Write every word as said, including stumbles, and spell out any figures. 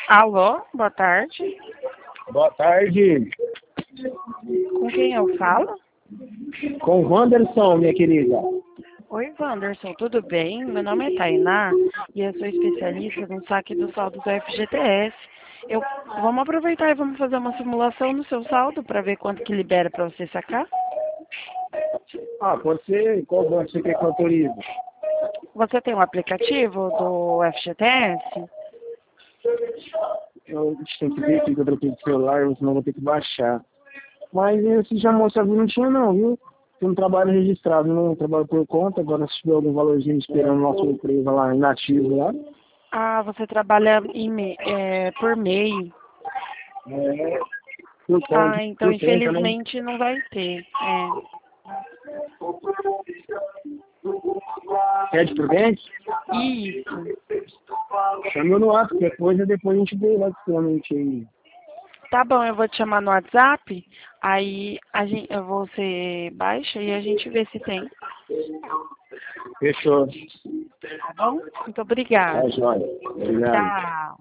Alô, boa tarde. Boa tarde. Com quem eu falo? Com o Wanderson, minha querida. Oi, Wanderson, tudo bem? Meu nome é Tainá e eu sou especialista no saque dos saldos do F G T S. Eu, vamos aproveitar e vamos fazer uma simulação no seu saldo para ver quanto que libera para você sacar? Ah, pode ser. Qual banco você quer que eu autorize? Você tem um aplicativo do F G T S? Eu tenho que ver aqui que eu troquei de celular, senão eu vou ter que baixar. Mas esse já mostra que não tinha não, viu? Eu não trabalho registrado, não trabalho por conta. Agora se tiver algum valorzinho esperando nossa empresa lá, inativo lá. Ah, você trabalha em, me- é, por MEI. É, por conta, Ah, então por conta, né? infelizmente não vai ter. É. Pede prudente? Isso. Chama eu no ato, qualquer coisa, depois a gente vê lá diretamente aí. Tá bom, eu vou te chamar no WhatsApp, aí a gente, eu vou você baixa e a gente vê se tem. Fechou. Tá bom? Muito Tá, obrigada. joia. Obrigado. Tchau.